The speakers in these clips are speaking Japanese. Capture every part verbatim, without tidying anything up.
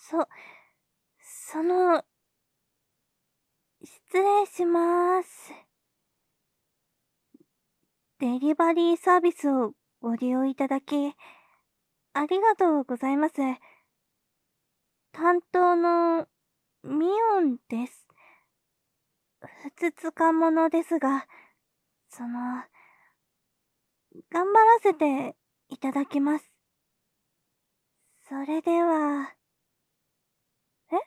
そ、その、失礼します。デリバリーサービスをご利用いただき、ありがとうございます。担当のミオンです。ふつつか者ですが、その、頑張らせていただきます。それでは、え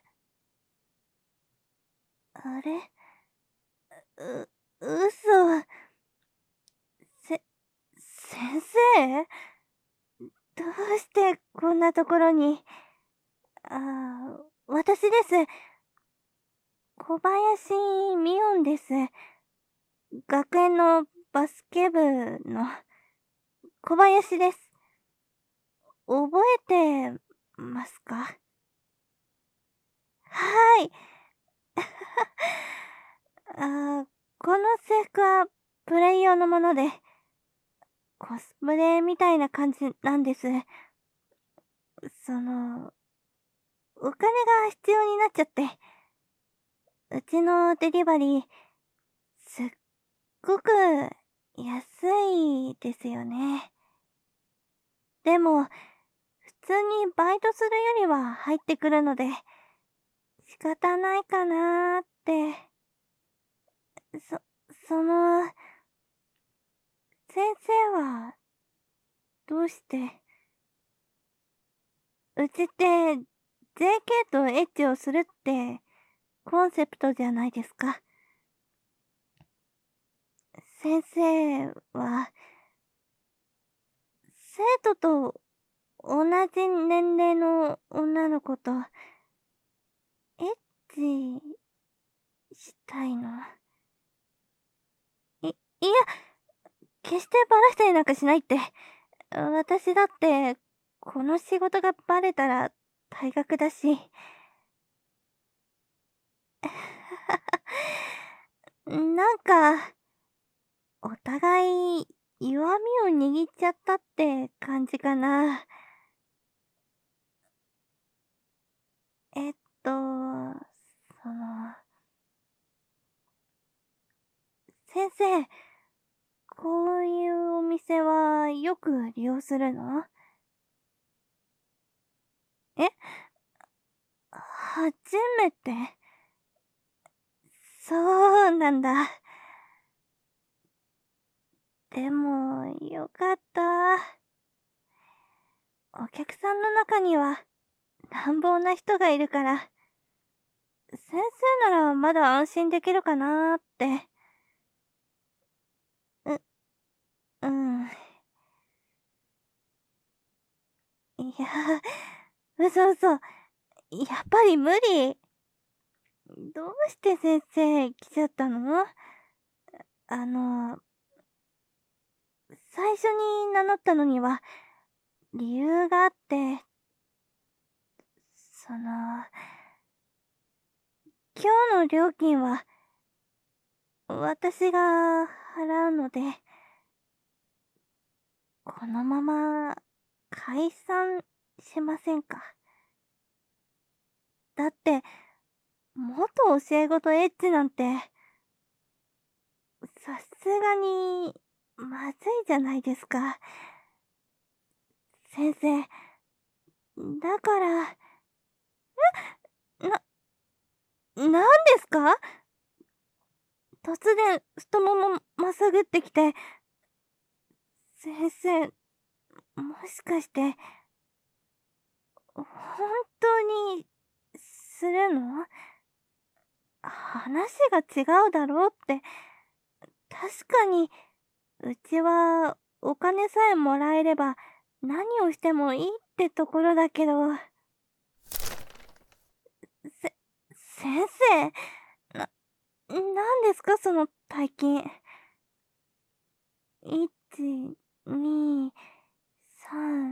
あれう、嘘。せ、先生どうしてこんなところに。ああ、私です。小林美音です。学園のバスケ部の小林です。覚えてますか？はい。あー、この制服はプレイ用のもので、コスプレみたいな感じなんです。その、お金が必要になっちゃって、うちのデリバリー、すっごく安いですよね。でも、普通にバイトするよりは入ってくるので、仕方ないかなーって。そ、その、先生は、どうして、うちって、ジェーケー とエッチをするって、コンセプトじゃないですか。先生は、生徒と同じ年齢の女の子と、エッチしたいの。い、いや、決してバラしたりなんかしないって。私だって、この仕事がバレたら退学だし。なんか、お互い弱みを握っちゃったって感じかな。えっと、その、先生、こういうお店はよく利用するの？え？初めて？そうなんだ。でも、よかった。お客さんの中には乱暴な人がいるから、先生ならまだ安心できるかなーって。う、うん。いや、嘘嘘。やっぱり無理。どうして先生来ちゃったの？あの、最初に名乗ったのには理由があって、その、今日の料金は私が払うので、このまま解散しませんか？だって、元教え子とエッチなんて、さすがに、まずいじゃないですか。先生、だから、な、なんですか？突然、太ももまさぐってきて、先生、もしかして、本当に、するの？話が違うだろうって、確かに、うちは、お金さえもらえれば、何をしてもいいってところだけど、せ、先生、な、なんですかその大金。いち、に、さん、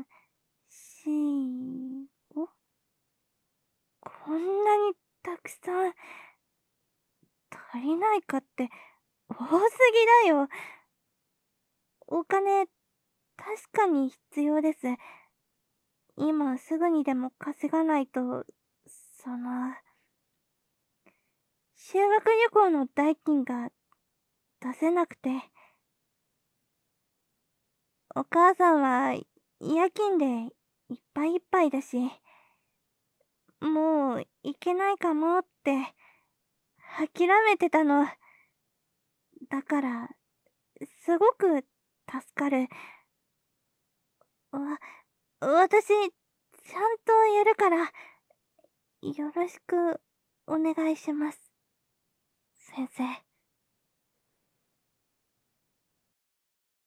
し、ご？こんなにたくさん、足りないかって、多すぎだよ。お金、確かに必要です。今すぐにでも稼がないと、 その、修学旅行の代金が出せなくて、お母さんは夜勤でいっぱいいっぱいだし、もう行けないかもって諦めてたの。だから、すごく助かる。わ、私、ちゃんとやるから、よろしくお願いします。先生。